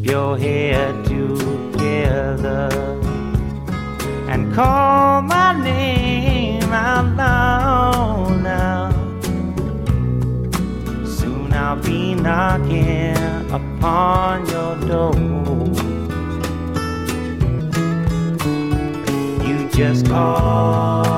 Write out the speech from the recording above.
your head together and call my name out loud now. Soon I'll be knocking upon your door. You just call